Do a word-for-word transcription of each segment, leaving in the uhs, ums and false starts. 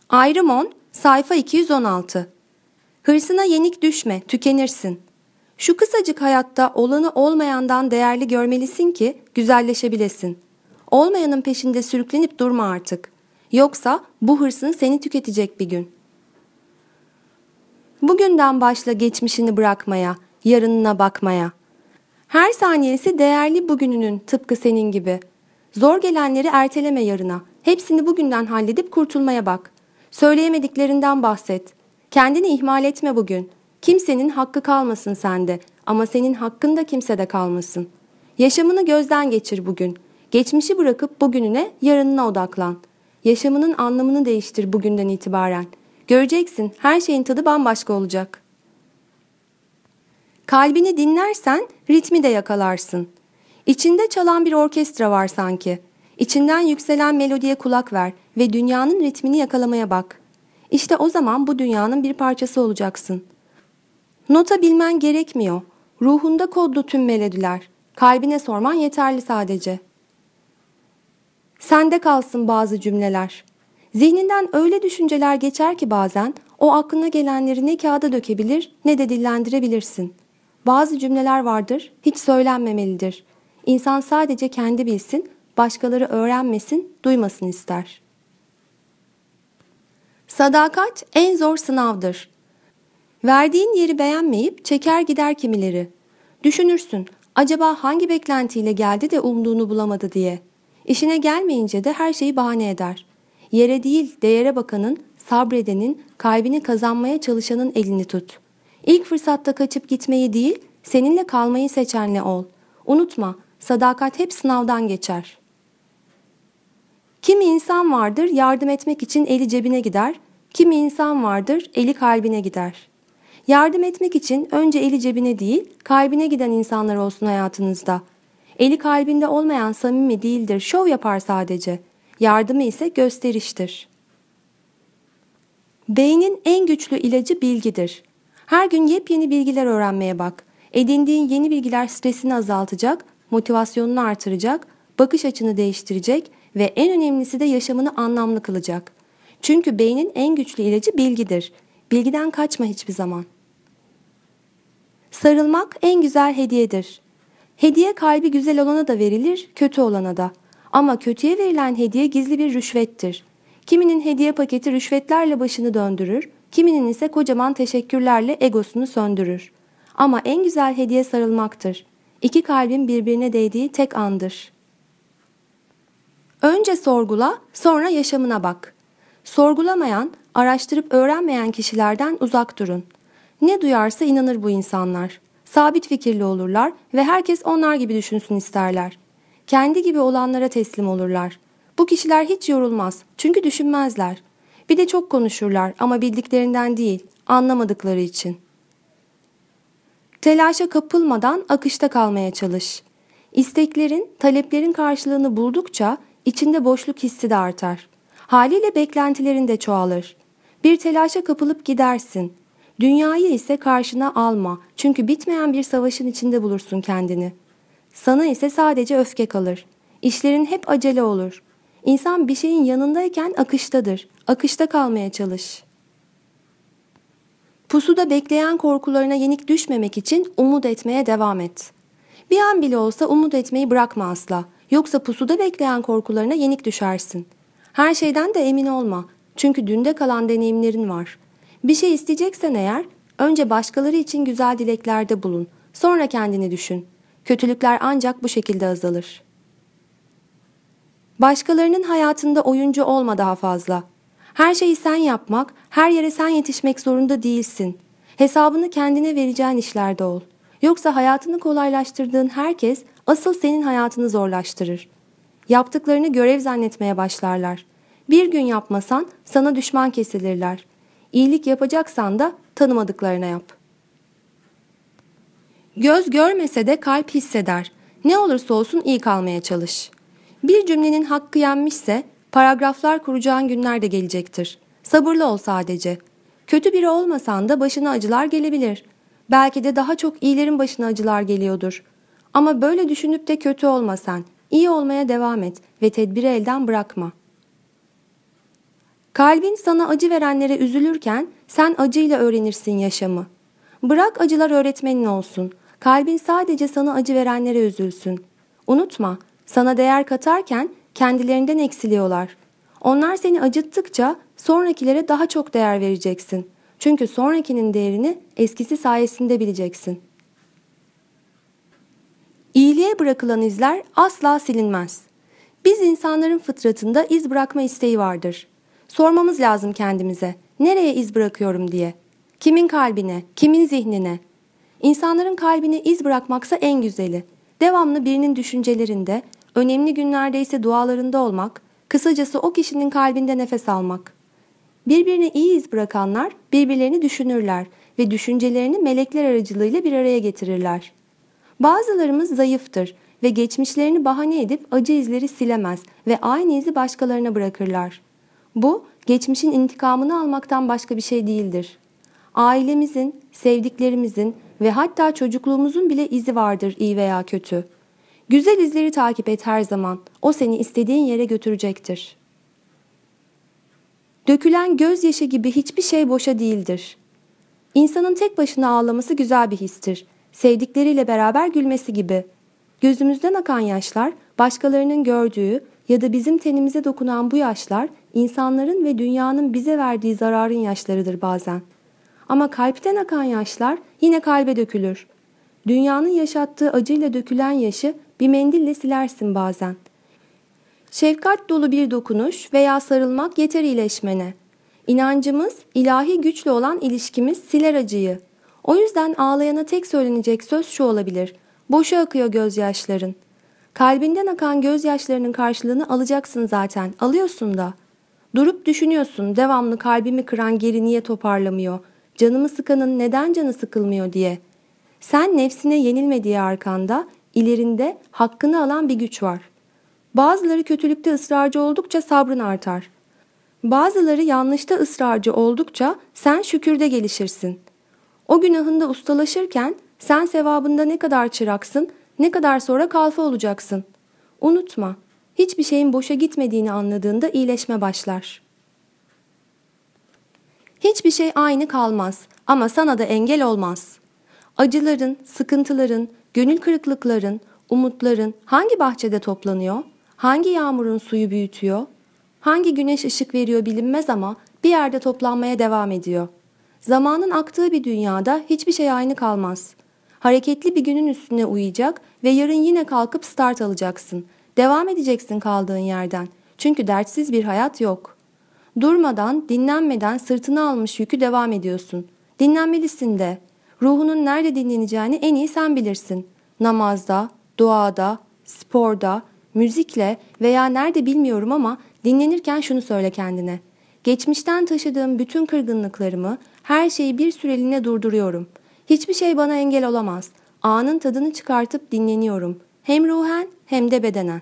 Ayrım on, sayfa iki yüz on altı. Hırsına yenik düşme, tükenirsin. Şu kısacık hayatta olanı olmayandan değerli görmelisin ki güzelleşebilesin. Olmayanın peşinde sürüklenip durma artık. Yoksa bu hırsın seni tüketecek bir gün. Bugünden başla geçmişini bırakmaya, yarınına bakmaya. Her saniyesi değerli bugününün, tıpkı senin gibi. Zor gelenleri erteleme yarına. Hepsini bugünden halledip kurtulmaya bak. Söyleyemediklerinden bahset. Kendini ihmal etme bugün. Kimsenin hakkı kalmasın sende ama senin hakkın da kimsede kalmasın. Yaşamını gözden geçir bugün. Geçmişi bırakıp bugününe, yarınına odaklan. Yaşamının anlamını değiştir bugünden itibaren. Göreceksin, her şeyin tadı bambaşka olacak. Kalbini dinlersen ritmi de yakalarsın. İçinde çalan bir orkestra var sanki. İçinden yükselen melodiye kulak ver ve dünyanın ritmini yakalamaya bak. İşte o zaman bu dünyanın bir parçası olacaksın. Nota bilmen gerekmiyor. Ruhunda kodlu tüm melodiler. Kalbine sorman yeterli sadece. Sende kalsın bazı cümleler. Zihninden öyle düşünceler geçer ki bazen o aklına gelenleri ne kağıda dökebilir ne de dillendirebilirsin. Bazı cümleler vardır, hiç söylenmemelidir. İnsan sadece kendi bilsin, başkaları öğrenmesin, duymasın ister. Sadakat en zor sınavdır. Verdiğin yeri beğenmeyip çeker gider kimileri. Düşünürsün, acaba hangi beklentiyle geldi de umduğunu bulamadı diye. İşine gelmeyince de her şeyi bahane eder. Yere değil, değere bakanın, sabredenin, kalbini kazanmaya çalışanın elini tut. İlk fırsatta kaçıp gitmeyi değil, seninle kalmayı seçenle ol. Unutma, sadakat hep sınavdan geçer. Kimi insan vardır yardım etmek için eli cebine gider, kimi insan vardır eli kalbine gider. Yardım etmek için önce eli cebine değil, kalbine giden insanlar olsun hayatınızda. Eli kalbinde olmayan samimi değildir, şov yapar sadece. Yardımı ise gösteriştir. Beynin en güçlü ilacı bilgidir. Her gün yepyeni bilgiler öğrenmeye bak. Edindiğin yeni bilgiler stresini azaltacak, motivasyonunu artıracak, bakış açını değiştirecek ve en önemlisi de yaşamını anlamlı kılacak. Çünkü beynin en güçlü ilacı bilgidir. Bilgiden kaçma hiçbir zaman. Sarılmak en güzel hediyedir. Hediye kalbi güzel olana da verilir, kötü olana da. Ama kötüye verilen hediye gizli bir rüşvettir. Kiminin hediye paketi rüşvetlerle başını döndürür, kiminin ise kocaman teşekkürlerle egosunu söndürür. Ama en güzel hediye sarılmaktır. İki kalbin birbirine değdiği tek andır. Önce sorgula, sonra yaşamına bak. Sorgulamayan, araştırıp öğrenmeyen kişilerden uzak durun. Ne duyarsa inanır bu insanlar. Sabit fikirli olurlar ve herkes onlar gibi düşünsün isterler. Kendi gibi olanlara teslim olurlar. Bu kişiler hiç yorulmaz çünkü düşünmezler. Bir de çok konuşurlar ama bildiklerinden değil, anlamadıkları için. Telaşa kapılmadan akışta kalmaya çalış. İsteklerin, taleplerin karşılığını buldukça içinde boşluk hissi de artar. Haliyle beklentilerin de çoğalır. Bir telaşa kapılıp gidersin. Dünyayı ise karşına alma çünkü bitmeyen bir savaşın içinde bulursun kendini. Sana ise sadece öfke kalır. İşlerin hep acele olur. İnsan bir şeyin yanındayken akıştadır. Akışta kalmaya çalış. Pusuda bekleyen korkularına yenik düşmemek için umut etmeye devam et. Bir an bile olsa umut etmeyi bırakma asla. Yoksa pusuda bekleyen korkularına yenik düşersin. Her şeyden de emin olma. Çünkü dünde kalan deneyimlerin var. Bir şey isteyeceksen eğer, önce başkaları için güzel dileklerde bulun. Sonra kendini düşün. Kötülükler ancak bu şekilde azalır. Başkalarının hayatında oyuncu olma daha fazla. Her şeyi sen yapmak, her yere sen yetişmek zorunda değilsin. Hesabını kendine vereceğin işlerde ol. Yoksa hayatını kolaylaştırdığın herkes asıl senin hayatını zorlaştırır. Yaptıklarını görev zannetmeye başlarlar. Bir gün yapmasan sana düşman kesilirler. İyilik yapacaksan da tanımadıklarına yap. Göz görmese de kalp hisseder. Ne olursa olsun iyi kalmaya çalış. Bir cümlenin hakkı yenmişse paragraflar kuracağın günler de gelecektir. Sabırlı ol sadece. Kötü biri olmasan da başına acılar gelebilir. Belki de daha çok iyilerin başına acılar geliyordur. Ama böyle düşünüp de kötü olma sen. İyi olmaya devam et ve tedbiri elden bırakma. Kalbin sana acı verenlere üzülürken sen acıyla öğrenirsin yaşamı. Bırak acılar öğretmenin olsun. Kalbin sadece sana acı verenlere üzülsün. Unutma, sana değer katarken kendilerinden eksiliyorlar. Onlar seni acıttıkça sonrakilere daha çok değer vereceksin. Çünkü sonrakinin değerini eskisi sayesinde bileceksin. İyiliğe bırakılan izler asla silinmez. Biz insanların fıtratında iz bırakma isteği vardır. Sormamız lazım kendimize, nereye iz bırakıyorum diye. Kimin kalbine, kimin zihnine? İnsanların kalbine iz bırakmaksa en güzeli. Devamlı birinin düşüncelerinde, önemli günlerde ise dualarında olmak, kısacası o kişinin kalbinde nefes almak. Birbirine iyi iz bırakanlar birbirlerini düşünürler ve düşüncelerini melekler aracılığıyla bir araya getirirler. Bazılarımız zayıftır ve geçmişlerini bahane edip acı izleri silemez ve aynı izi başkalarına bırakırlar. Bu, geçmişin intikamını almaktan başka bir şey değildir. Ailemizin, sevdiklerimizin ve hatta çocukluğumuzun bile izi vardır iyi veya kötü. Güzel izleri takip et her zaman. O seni istediğin yere götürecektir. Dökülen gözyaşı gibi hiçbir şey boşa değildir. İnsanın tek başına ağlaması güzel bir histir. Sevdikleriyle beraber gülmesi gibi. Gözümüzden akan yaşlar, başkalarının gördüğü ya da bizim tenimize dokunan bu yaşlar, insanların ve dünyanın bize verdiği zararın yaşlarıdır bazen. Ama kalpten akan yaşlar yine kalbe dökülür. Dünyanın yaşattığı acıyla dökülen yaşı bir mendille silersin bazen. Şefkat dolu bir dokunuş veya sarılmak yeter iyileşmene. İnancımız, ilahi güçle olan ilişkimiz siler acıyı. O yüzden ağlayana tek söylenecek söz şu olabilir: boşa akıyor gözyaşların. Kalbinden akan gözyaşlarının karşılığını alacaksın zaten, alıyorsun da. Durup düşünüyorsun, devamlı kalbimi kıran geri niye toparlamıyor, canımı sıkanın neden canı sıkılmıyor diye. Sen nefsine yenilme diye arkanda, ilerinde hakkını alan bir güç var. Bazıları kötülükte ısrarcı oldukça sabrın artar. Bazıları yanlışta ısrarcı oldukça sen şükürde gelişirsin. O günahında ustalaşırken sen sevabında ne kadar çıraksın, ne kadar sonra kalfa olacaksın. Unutma, hiçbir şeyin boşa gitmediğini anladığında iyileşme başlar. Hiçbir şey aynı kalmaz ama sana da engel olmaz. Acıların, sıkıntıların, gönül kırıklıkların, umutların hangi bahçede toplanıyor? Hangi yağmurun suyu büyütüyor? Hangi güneş ışık veriyor bilinmez ama bir yerde toplanmaya devam ediyor. Zamanın aktığı bir dünyada hiçbir şey aynı kalmaz. Hareketli bir günün üstüne uyuyacak ve yarın yine kalkıp start alacaksın. Devam edeceksin kaldığın yerden. Çünkü dertsiz bir hayat yok. Durmadan, dinlenmeden sırtına almış yükü devam ediyorsun. Dinlenmelisin de. Ruhunun nerede dinleneceğini en iyi sen bilirsin. Namazda, duada, sporda, müzikle veya nerede bilmiyorum ama dinlenirken şunu söyle kendine. Geçmişten taşıdığım bütün kırgınlıklarımı, her şeyi bir süreliğine durduruyorum. Hiçbir şey bana engel olamaz. Anın tadını çıkartıp dinleniyorum. Hem ruhen hem de bedenen.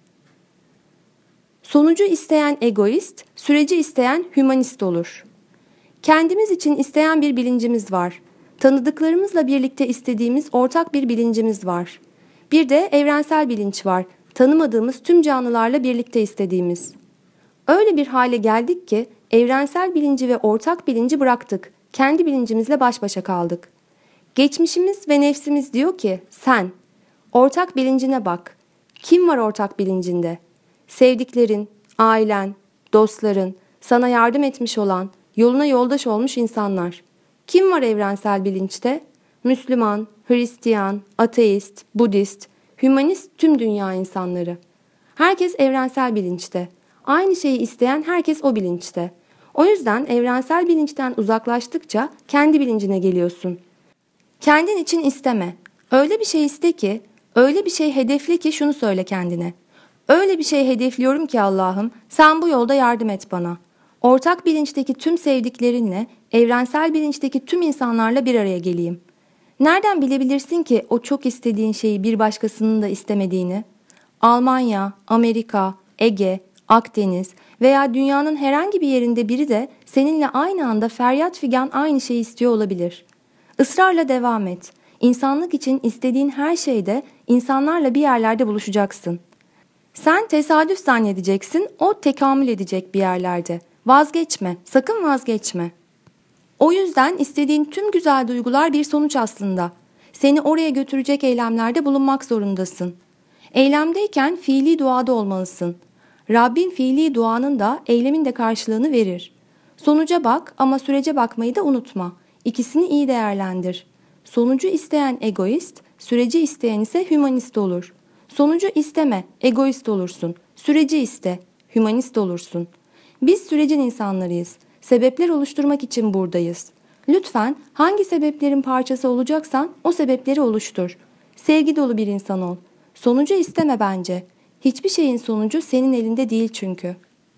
Sonucu isteyen egoist, süreci isteyen hümanist olur. Kendimiz için isteyen bir bilincimiz var. Tanıdıklarımızla birlikte istediğimiz ortak bir bilincimiz var. Bir de evrensel bilinç var. Tanımadığımız tüm canlılarla birlikte istediğimiz. Öyle bir hale geldik ki evrensel bilinci ve ortak bilinci bıraktık. Kendi bilincimizle baş başa kaldık. Geçmişimiz ve nefsimiz diyor ki sen, ortak bilincine bak. Kim var ortak bilincinde? Sevdiklerin, ailen, dostların, sana yardım etmiş olan, yoluna yoldaş olmuş insanlar. Kim var evrensel bilinçte? Müslüman, Hristiyan, ateist, Budist, hümanist tüm dünya insanları. Herkes evrensel bilinçte. Aynı şeyi isteyen herkes o bilinçte. O yüzden evrensel bilinçten uzaklaştıkça kendi bilincine geliyorsun. Kendin için isteme. Öyle bir şey iste ki, öyle bir şey hedefle ki şunu söyle kendine. Öyle bir şey hedefliyorum ki Allah'ım, sen bu yolda yardım et bana. Ortak bilinçteki tüm sevdiklerinle, evrensel bilinçteki tüm insanlarla bir araya geleyim. Nereden bilebilirsin ki o çok istediğin şeyi bir başkasının da istemediğini? Almanya, Amerika, Ege, Akdeniz veya dünyanın herhangi bir yerinde biri de seninle aynı anda feryat figan aynı şeyi istiyor olabilir. Israrla devam et. İnsanlık için istediğin her şeyde insanlarla bir yerlerde buluşacaksın. Sen tesadüf zannedeceksin, o tekamül edecek bir yerlerde. Vazgeçme, sakın vazgeçme. O yüzden istediğin tüm güzel duygular bir sonuç aslında. Seni oraya götürecek eylemlerde bulunmak zorundasın. Eylemdeyken fiili duada olmalısın. Rabbin fiili duanın da eylemin de karşılığını verir. Sonuca bak ama sürece bakmayı da unutma. İkisini iyi değerlendir. Sonucu isteyen egoist, süreci isteyen ise hümanist olur. Sonucu isteme, egoist olursun. Süreci iste, hümanist olursun. Biz sürecin insanlarıyız. Sebepler oluşturmak için buradayız. Lütfen hangi sebeplerin parçası olacaksan o sebepleri oluştur. Sevgi dolu bir insan ol. Sonucu isteme bence. Hiçbir şeyin sonucu senin elinde değil çünkü.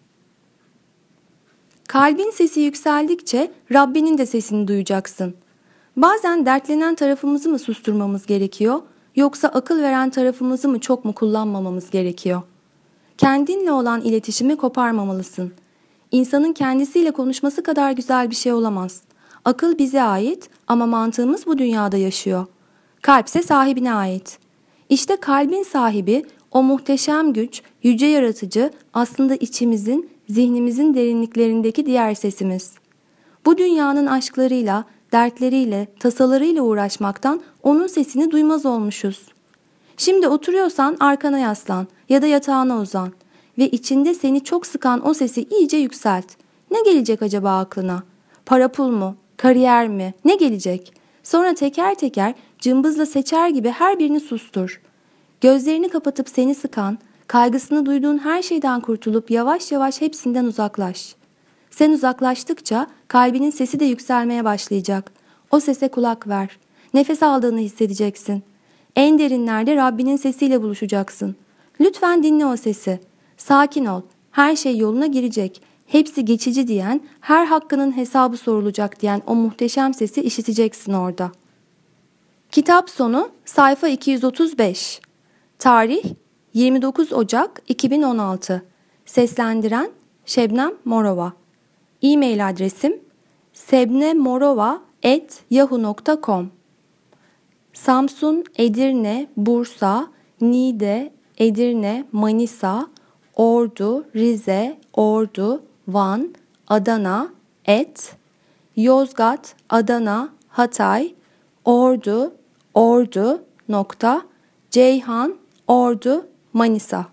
Kalbin sesi yükseldikçe Rabbinin de sesini duyacaksın. Bazen dertlenen tarafımızı mı susturmamız gerekiyor, yoksa akıl veren tarafımızı mı çok mu kullanmamamız gerekiyor? Kendinle olan iletişimi koparmamalısın. İnsanın kendisiyle konuşması kadar güzel bir şey olamaz. Akıl bize ait ama mantığımız bu dünyada yaşıyor. Kalpse sahibine ait. İşte kalbin sahibi, o muhteşem güç, yüce yaratıcı aslında içimizin, zihnimizin derinliklerindeki diğer sesimiz. Bu dünyanın aşklarıyla, dertleriyle, tasalarıyla uğraşmaktan onun sesini duymaz olmuşuz. Şimdi oturuyorsan arkana yaslan ya da yatağına uzan ve içinde seni çok sıkan o sesi iyice yükselt. Ne gelecek acaba aklına? Para pul mu? Kariyer mi? Ne gelecek? Sonra teker teker cımbızla seçer gibi her birini sustur. Gözlerini kapatıp seni sıkan, kaygısını duyduğun her şeyden kurtulup yavaş yavaş hepsinden uzaklaş. Sen uzaklaştıkça kalbinin sesi de yükselmeye başlayacak. O sese kulak ver. Nefes aldığını hissedeceksin. En derinlerde Rabbinin sesiyle buluşacaksın. Lütfen dinle o sesi. Sakin ol. Her şey yoluna girecek. Hepsi geçici diyen, her hakkının hesabı sorulacak diyen o muhteşem sesi işiteceksin orada. Kitap sonu sayfa iki yüz otuz beş. Tarih yirmi dokuz Ocak iki bin on altı. Seslendiren Şebnem Morova. E-mail adresim sebnemorova at yahoo nokta com. Samsun, Edirne, Bursa, Niğde, Edirne, Manisa, Ordu, Rize, Ordu, Van, Adana, et, Yozgat, Adana, Hatay, Ordu, Ordu nokta, Ceyhan, Ordu, Manisa.